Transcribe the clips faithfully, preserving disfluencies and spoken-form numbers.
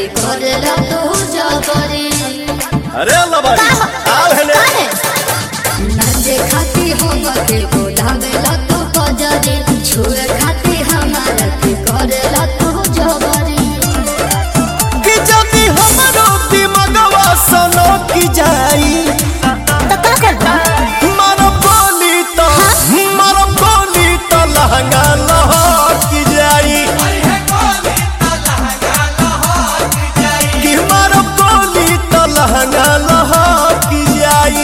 के करेला तू जबरी। अरे अल्लाह बारी आओ हेले नचे खाती हम के बोलावेला तू बजरी, छुए खाती हमारा के करेला तू जबरी। कि जदी हमरो दिमगवा सनो की जाई तो का करबा मारो बोली तो मारो बोली तो लहंगा लहक की जाई कि मारो बोली तो लहंगा लहक की जाई।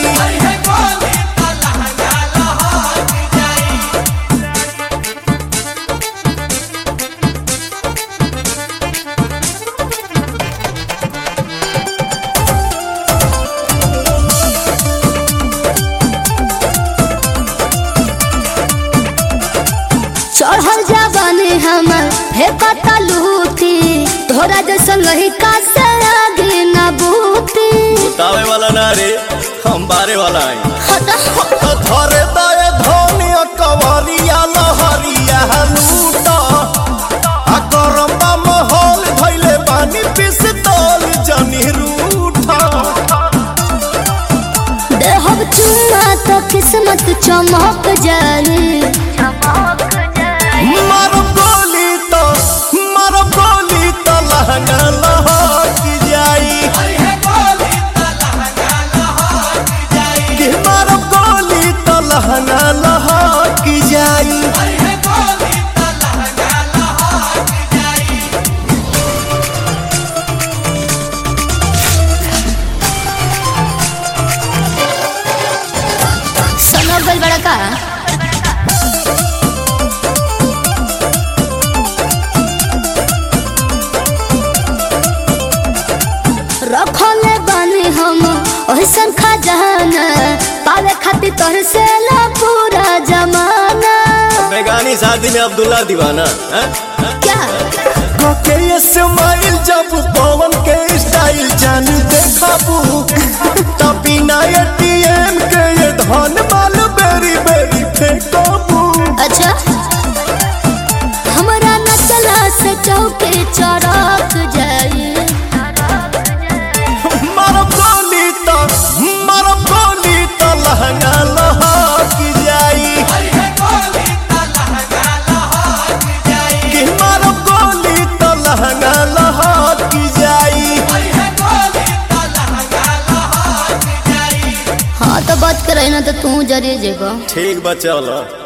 चढ़ल जाबानी हमर हे कता लूटी, तोरा जैसा नहीं का से आगे ना बूती। बतावे वाला ना रे हम बारे वाला आई हटा तो धरे दाए धोनिया कवरिया लहरिया लूटा आ गरम्बा महल धैले पानी पिस्तौल जनी रूठा देहब चुमा तो किस्मत चमक जाई। मारो गोली तो मारो गोली तो लहंगा लहक जाई कि मारो गोली तो लहंगा लहक जाई। सुनो गल बड़ा का रखले बानी हम ओहसन खजाना, पावे खातिर तोहर से ला पूरा जमाना। बेगानी शादी में अब्दुल्ला दीवाना है? क्या के ये स्माइल जब पवन के स्टाइल जान देखाबू तब बिना एटीएम के ये धन माल बेरी बेरी फेंकाबू। अच्छा हमरा न चला से चौके चढ़क जाई। मारो गोली तो मारो गोली तो लहंगा लहक जाई कि मारो गोली तो लहंगा लहक जाई। हाँ तो बात करे ना तो तू जरे जेगा ठीक बा चलो।